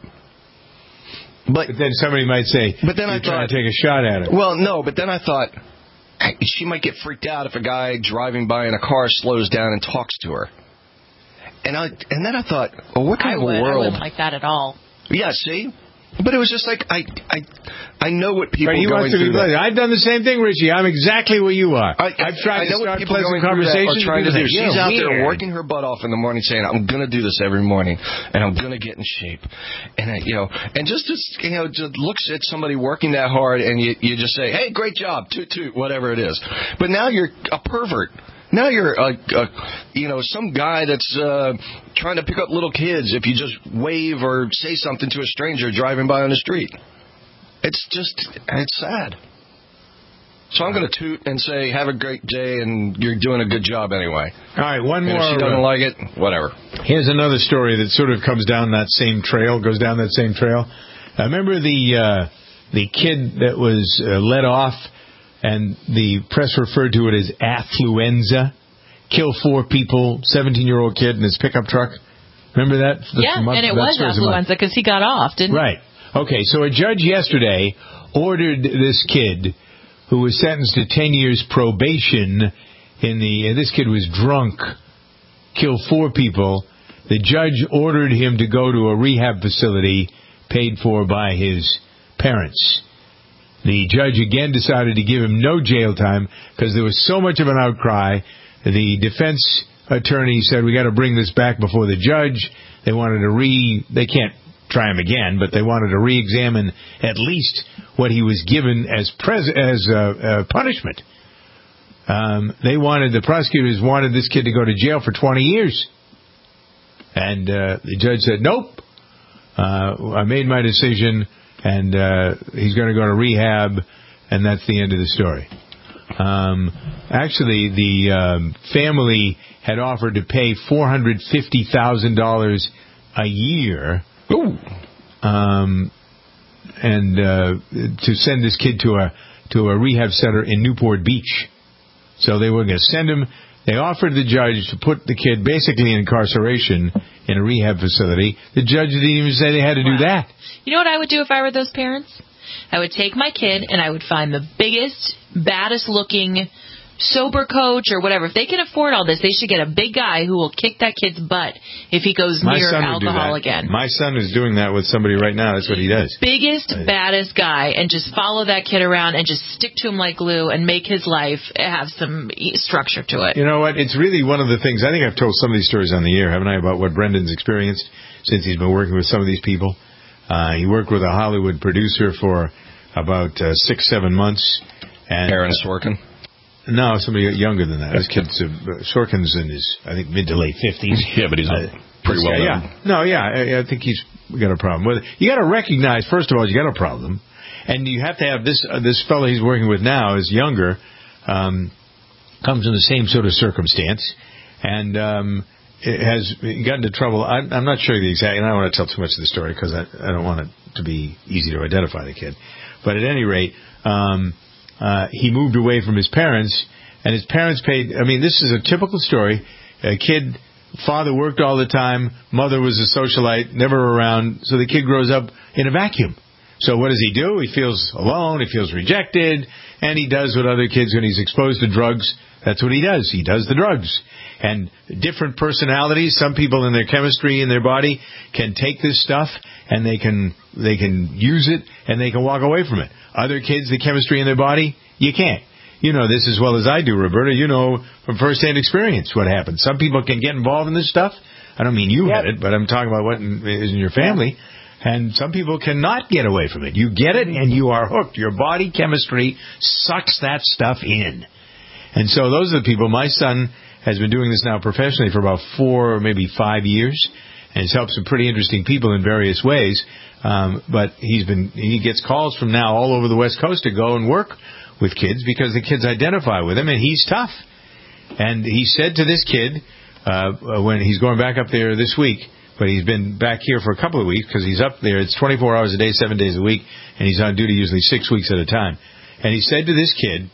But, but then somebody might say, but then you're I trying thought, to take a shot at it. Well, no, but then I thought, hey, she might get freaked out if a guy driving by in a car slows down and talks to her. And I and then I thought, well, what kind I of would, a world? I wouldn't like that at all. Yeah, see? But it was just like, I I, I know what people Right, he going wants to through. be I've done the same thing, Richie. I'm exactly where you are. I, I've tried I to know start what people pleasant going through that conversations. are trying to People do. say, She's "You're out there weird." working her butt off in the morning saying, I'm going to do this every morning, and I'm going to get in shape. And, I, you know, and just to, you know, just looks at somebody working that hard, and you, you just say, hey, great job, toot, toot, whatever it is. But now you're a pervert. Now you're, a, a, you know, some guy that's uh, trying to pick up little kids if you just wave or say something to a stranger driving by on the street. It's just, it's sad. So I'm going to toot and say, have a great day, and you're doing a good job anyway. All right, one and more. If she doesn't like it, whatever. Here's another story that sort of comes down that same trail, goes down that same trail. I remember the uh, the kid that was uh, let off, and the press referred to it as affluenza. Killed four people, seventeen-year-old kid in his pickup truck. Remember that? That's Yeah, a month- and it that was story's a month. affluenza because he got off, didn't Right. Okay, so a judge yesterday ordered this kid, who was sentenced to ten years probation in the, uh, this kid was drunk, killed four people. The judge ordered him to go to a rehab facility paid for by his parents. The judge again decided to give him no jail time because there was so much of an outcry. The defense attorney said, we got to bring this back before the judge. They wanted to re, they can't try him again, but they wanted to re-examine at least what he was given as pres- as uh, uh, punishment. Um, they wanted, the prosecutors wanted this kid to go to jail for twenty years. And uh, the judge said, nope, uh, I made my decision, and uh, he's going to go to rehab, and that's the end of the story. Um, actually, the um, family had offered to pay four hundred fifty thousand dollars a year um, and uh, to send this kid to a to a rehab center in Newport Beach. So they were going to send him. They offered the judge to put the kid basically in incarceration in a rehab facility. The judge didn't even say they had to do that. You know what I would do if I were those parents? I would take my kid and I would find the biggest, baddest looking sober coach or whatever. If they can afford all this, they should get a big guy who will kick that kid's butt if he goes My near son would do alcohol that. again. My son is doing that with somebody right now. That's what he does. Biggest, baddest guy, and just follow that kid around and just stick to him like glue and make his life have some structure to it. You know what? It's really one of the things. I think I've told some of these stories on the air, haven't I, about what Brendan's experienced since he's been working with some of these people. Uh, he worked with a Hollywood producer for about uh, six, seven months. And, Aaron Sorkin. No, somebody younger than that. This kid's uh, Sorkin's in his, I think, mid to late fifties. Yeah, but he's uh, pretty well guy, known. Yeah. No, yeah, I, I think he's got a problem with it. You got to recognize, first of all, you got a problem, and you have to have this. Uh, this fellow he's working with now is younger, um, comes in the same sort of circumstance, and um, it has gotten into trouble. I, I'm not sure the exact. And I don't want to tell too much of the story because I, I don't want it to be easy to identify the kid. But at any rate. Um, Uh, he moved away from his parents, and his parents paid. I mean, this is a typical story. A kid, father worked all the time, mother was a socialite, never around, so the kid grows up in a vacuum. So what does he do? He feels alone, he feels rejected, and he does what other kids, when he's exposed to drugs, that's what he does. He does the drugs. And different personalities, some people in their chemistry in their body can take this stuff, and they can they can use it, and they can walk away from it. Other kids, the chemistry in their body, you can't. You know this as well as I do, Roberta. You know from first-hand experience what happens. Some people can get involved in this stuff. I don't mean you yep. had it, but I'm talking about what is in your family. And some people cannot get away from it. You get it, and you are hooked. Your body chemistry sucks that stuff in. And so those are the people. My son has been doing this now professionally for about four or maybe five years, and has helped some pretty interesting people in various ways. Um, but he's been he gets calls from now all over the West Coast to go and work with kids because the kids identify with him, and he's tough. And he said to this kid uh, when he's going back up there this week, but he's been back here for a couple of weeks because he's up there. It's twenty-four hours a day, seven days a week, and he's on duty usually six weeks at a time. And he said to this kid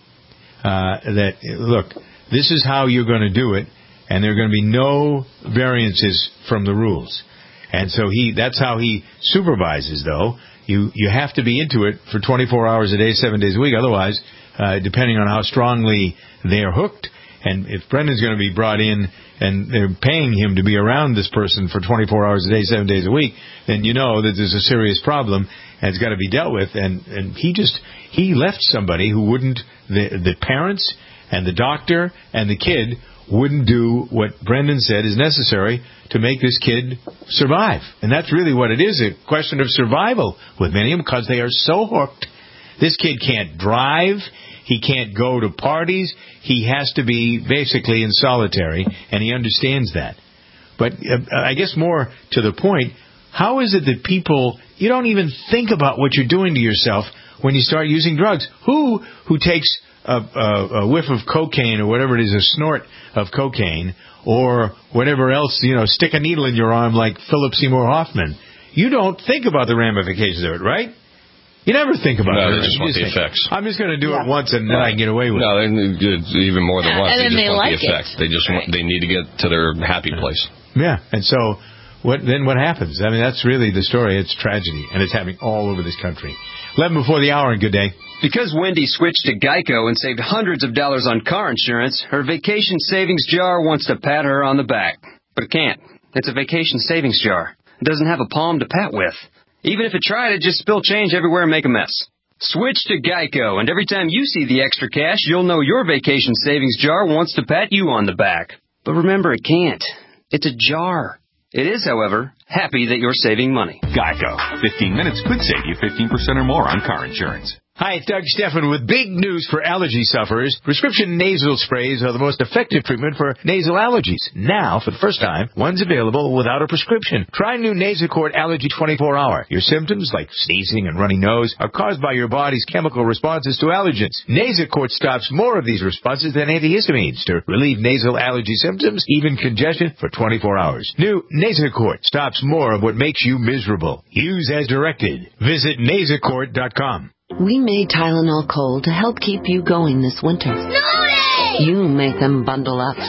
uh, that, look, this is how you're going to do it, and there are going to be no variances from the rules. And so he that's how he supervises, though. You you have to be into it for twenty-four hours a day, seven days a week. Otherwise, uh, depending on how strongly they're hooked, and if Brendan's going to be brought in and they're paying him to be around this person for twenty-four hours a day, seven days a week, then you know that there's a serious problem and it's got to be dealt with. And, and he just, he left somebody who wouldn't, the, the parents and the doctor and the kid wouldn't do what Brendan said is necessary to make this kid survive. And that's really what it is, a question of survival with many of them because they are so hooked. This kid can't drive. He can't go to parties. He has to be basically in solitary, and he understands that. But uh, I guess more to the point, how is it that people, you don't even think about what you're doing to yourself when you start using drugs? Who who takes a, a, a whiff of cocaine or whatever it is, a snort of cocaine, or whatever else, you know, stick a needle in your arm like Philip Seymour Hoffman? You don't think about the ramifications of it, right? You never think about no, it. No, they just want the effects. I'm just going to do yeah. it once and then I can get away with no, it. No, even more than yeah, once. And they just they want like the effects. It. They just want, they need to get to their happy place. Yeah, and so what then what happens? I mean, that's really the story. It's tragedy, and it's happening all over this country. eleven before the hour, and good day. Because Wendy switched to Geico and saved hundreds of dollars on car insurance, her vacation savings jar wants to pat her on the back. But it can't. It's a vacation savings jar. It doesn't have a palm to pat with. Even if it tried, it'd just spill change everywhere and make a mess. Switch to Geico, and every time you see the extra cash, you'll know your vacation savings jar wants to pat you on the back. But remember, it can't. It's a jar. It is, however, happy that you're saving money. Geico. fifteen minutes could save you fifteen percent or more on car insurance. Hi, it's Doug Stephan with big news for allergy sufferers. Prescription nasal sprays are the most effective treatment for nasal allergies. Now, for the first time, one's available without a prescription. Try new Nasacort Allergy twenty-four hour. Your symptoms, like sneezing and runny nose, are caused by your body's chemical responses to allergens. Nasacort stops more of these responses than antihistamines to relieve nasal allergy symptoms, even congestion, for twenty-four hours. New Nasacort stops more of what makes you miserable. Use as directed. Visit nasacort dot com. We made Tylenol Cold to help keep you going this winter. Snorri! You make them bundle up.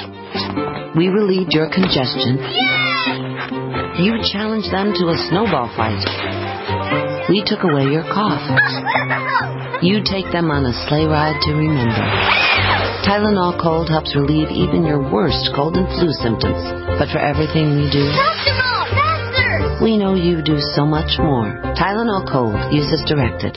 We relieved your congestion. Yeah! You challenged them to a snowball fight. We took away your cough. You take them on a sleigh ride to remember. Tylenol Cold helps relieve even your worst cold and flu symptoms. But for everything we do, faster! We know you do so much more. Tylenol Cold. Use as directed.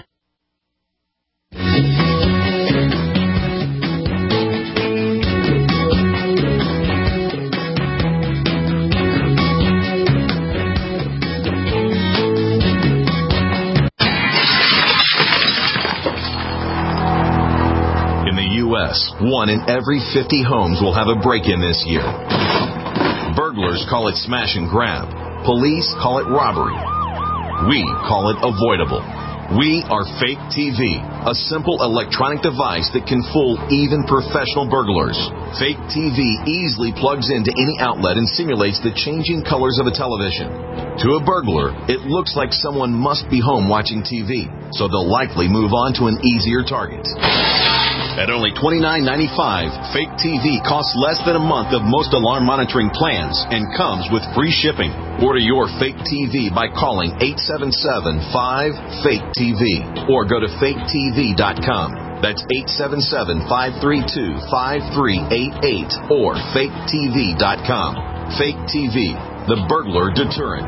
less, one in every fifty homes will have a break-in this year. Burglars call it smash and grab. Police call it robbery. We call it avoidable. We are Fake T V, a simple electronic device that can fool even professional burglars. Fake T V easily plugs into any outlet and simulates the changing colors of a television. To a burglar, it looks like someone must be home watching T V, so they'll likely move on to an easier target. At only twenty-nine ninety-five, Fake T V costs less than a month of most alarm monitoring plans and comes with free shipping. Order your Fake T V by calling eight seven seven, five, fake T V or go to fake T V dot com. That's eight seven seven, five three two, five three eight eight or fake T V dot com. Fake T V, the burglar deterrent.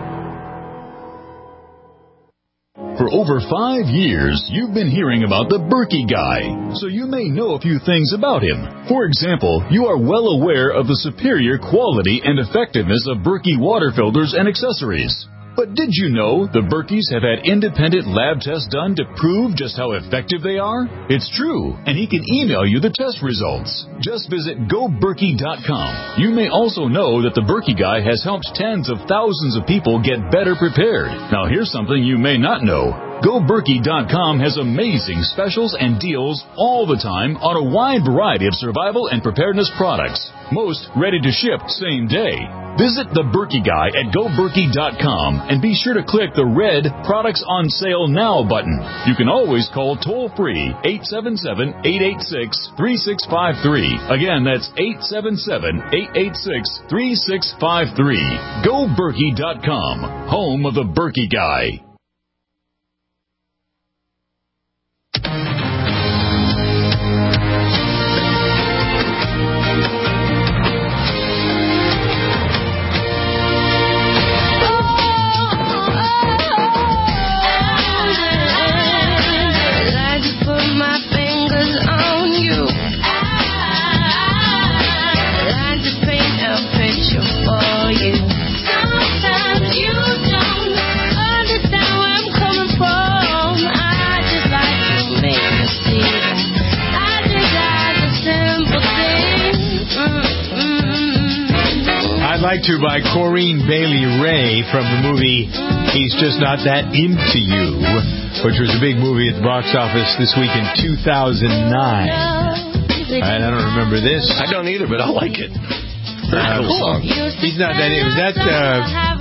For over five years, you've been hearing about the Berkey Guy, so you may know a few things about him. For example, you are well aware of the superior quality and effectiveness of Berkey water filters and accessories. But did you know the Berkeys have had independent lab tests done to prove just how effective they are? It's true, and he can email you the test results. Just visit go berkey dot com. You may also know that the Berkey Guy has helped tens of thousands of people get better prepared. Now here's something you may not know. go berkey dot com has amazing specials and deals all the time on a wide variety of survival and preparedness products. Most ready to ship same day. Visit the Berkey Guy at go berkey dot com and be sure to click the red Products on Sale Now button. You can always call toll-free eight seven seven, eight eight six, three six five three. Again, that's eight seven seven, eight eight six, three six five three. go berkey dot com, home of the Berkey Guy. Like to by Corinne Bailey Ray from the movie He's Just Not That Into You, which was a big movie at the box office this week in two thousand nine. And I don't remember this. I don't either, but I like it. Very uh, cool song. He's Not That Into You. Was that... Uh,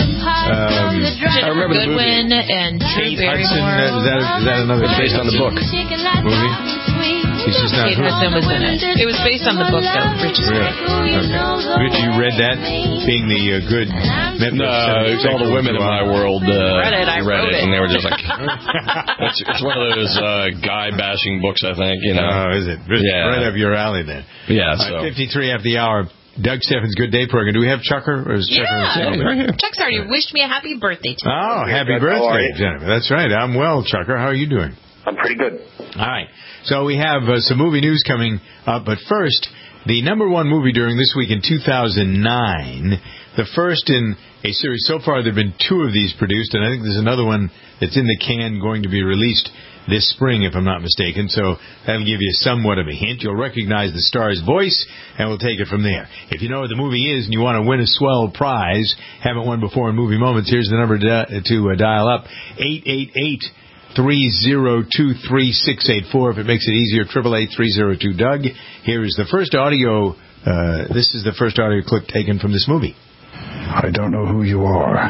um, I remember the movie. Goodwin and Kate Hudson. Uh, is, that, is that another... It's based on the book. Movie? He's just not Kate Hudson was in it. It was based on the book, though. Rich is really? Okay. Rich, you read that? Being the uh, good... No, it's all the women in my world. Uh, read it, I read wrote it, it. And they were just like... it's, it's one of those uh, guy-bashing books, I think, you know. Oh, is it? Yeah. Right up your alley, then. Yeah, so... Uh, fifty-three after the hour. Doug Steffen's Good Day program. Do we have Chucker? Or is Chucker yeah, right here? Chuck's already wished me a happy birthday today. Oh, happy birthday, Jennifer. That's right. I'm well, Chucker. How are you doing? I'm pretty good. All right. So we have uh, some movie news coming up. But first, the number one movie during this week in two thousand nine, the first in a series. So far, there have been two of these produced, and I think there's another one that's in the can going to be released this spring, if I'm not mistaken. So that'll give you somewhat of a hint. You'll recognize the star's voice, and we'll take it from there. If you know what the movie is and you want to win a swell prize, haven't won before in Movie Moments, here's the number to, to uh, dial up, eight eight eight, three oh two, three six eight four. If it makes it easier, eight eight eight, three oh two, Doug. Here is the first audio. Uh, this is the first audio clip taken from this movie. I don't know who you are.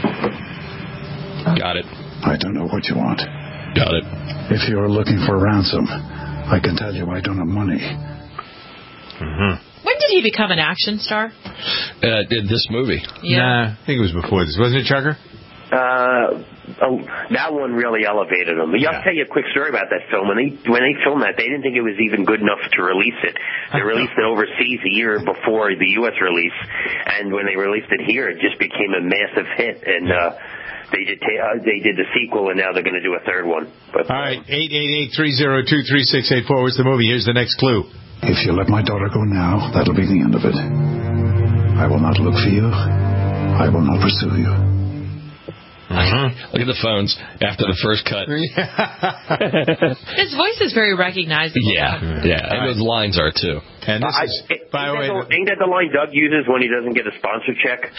Got it. I don't know what you want. Got it. If you're looking for ransom, I can tell you I don't have money. Mm-hmm. When did he become an action star? Uh, did this movie? Yeah. Nah, I think it was before this. Wasn't it, Chucker? Uh, oh, that one really elevated him. But yeah. I'll tell you a quick story about that film. When they when they filmed that, they didn't think it was even good enough to release it. They released it overseas a year before the U S release, and when they released it here, it just became a massive hit. And uh, they did ta- uh, they did the sequel, and now they're going to do a third one. But, all right, eight eight eight, three oh two, three six eight four. What's the movie? Here's the next clue. If you let my daughter go now, that'll be the end of it. I will not look for you. I will not pursue you. Uh-huh. Look at the phones after the first cut. His voice is very recognizable. Yeah, yeah, and those lines are too. And this I, is, it, by the way, the, ain't that the line Doug uses when he doesn't get a sponsor check?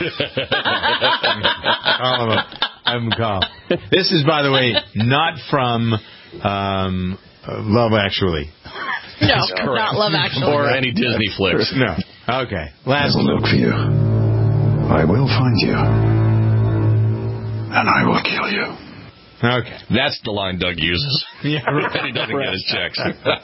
Call him up. Have him call. This is, by the way, not from um, Love Actually. No, not Love Actually. Or any Disney flicks. No. Okay. Last I will look for you. I will find you. And I will kill you. Okay. That's the line Doug uses. Yeah, right. And he doesn't get his checks.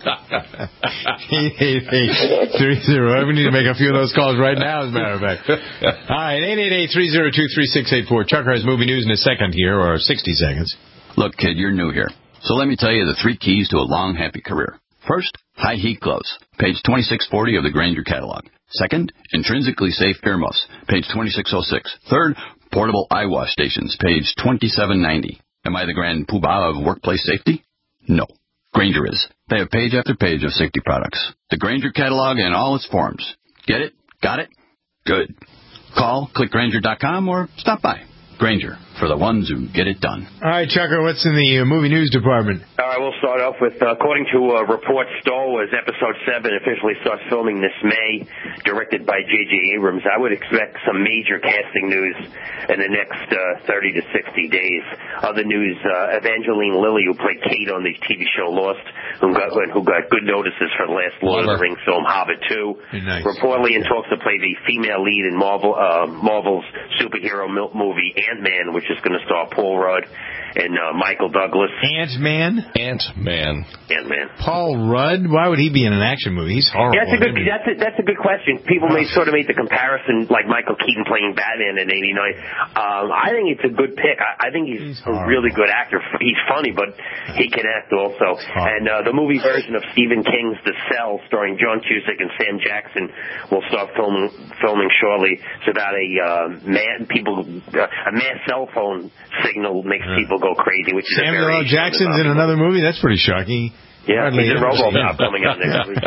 eight eight eight, three zero. We need to make a few of those calls right now, as a matter of fact. All right, eight eight eight, three zero two, three six eight four. Chuck has movie news in a second here, or sixty seconds. Look, kid, you're new here. So let me tell you the three keys to a long, happy career. First, high heat gloves, page twenty-six forty of the Grainger catalog. Second, intrinsically safe earmuffs, page twenty-six oh six. Third, portable eye wash stations, page twenty-seven ninety. Am I the grand poobah of workplace safety? No. Grainger is. They have page after page of safety products. The Grainger catalog in all its forms. Get it? Got it? Good. Call, click Grainger dot com, or stop by. Grainger, for the ones who get it done. All right, Chucker, what's in the uh, movie news department? All right, we'll start off with, uh, according to uh, reports, Star Wars Episode seven officially starts filming this May, directed by J J Abrams. I would expect some major casting news in the next uh, thirty to sixty days. Other news, uh, Evangeline Lilly, who played Kate on the T V show Lost, who got, who got good notices for the last Lord of the Rings film, Hobbit two. Nice. Reportedly in talks to play the female lead in Marvel, uh, Marvel's superhero movie Ant-Man, which is going to star Paul Rudd and uh, Michael Douglas. Ant-Man? Ant-Man. Ant-Man. Paul Rudd? Why would he be in an action movie? He's horrible. Yeah, that's a good. That's a, that's a good question. People may sort of make the comparison, like Michael Keaton playing Batman in eighty-nine. Um, I think it's a good pick. I, I think he's, he's a really good actor. He's funny, but he can act also. And uh, the movie version of Stephen King's The Cell, starring John Cusack and Sam Jackson, will start filming filming shortly. It's about a uh, man people uh, a mass cell phone signal makes yeah. people go crazy. Which is Samuel a very L. Jackson's in another movie. That's pretty shocking. Yeah, Hardly he's in ever RoboCop seen. coming out next week.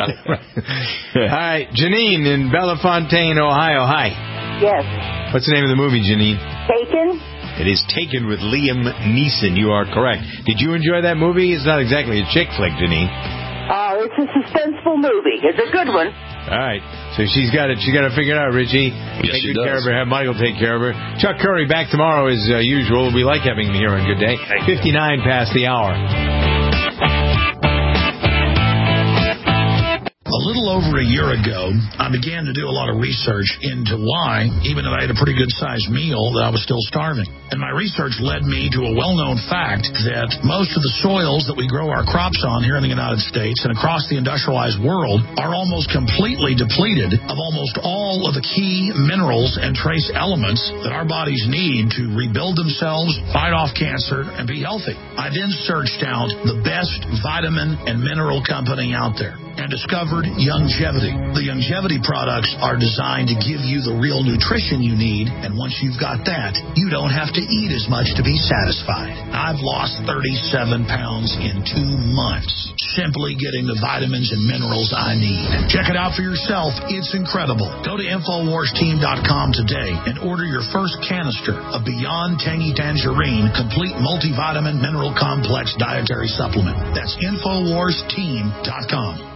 All right, Janine in Bellefontaine, Ohio. Hi. Yes. What's the name of the movie, Janine? Taken? It is Taken with Liam Neeson. You are correct. Did you enjoy that movie? It's not exactly a chick flick, Janine. Oh, it's a suspenseful movie. It's a good one. All right. So she's got it. She's got to figure it out, Richie. Yes, take she good does. care of her. Have Michael take care of her. Chuck Curry back tomorrow as uh, usual. We like having him here on Good Day. fifty-nine past the hour. A little over a year ago, I began to do a lot of research into why, even though I had a pretty good-sized meal, that I was still starving. And my research led me to a well-known fact that most of the soils that we grow our crops on here in the United States and across the industrialized world are almost completely depleted of almost all of the key minerals and trace elements that our bodies need to rebuild themselves, fight off cancer, and be healthy. I then searched out the best vitamin and mineral company out there and discovered Youngevity. The Youngevity products are designed to give you the real nutrition you need, and once you've got that, you don't have to eat as much to be satisfied. I've lost thirty-seven pounds in two months, simply getting the vitamins and minerals I need. Check it out for yourself. It's incredible. Go to Infowars Team dot com today and order your first canister of Beyond Tangy Tangerine Complete Multivitamin Mineral Complex Dietary Supplement. That's Infowars Team dot com.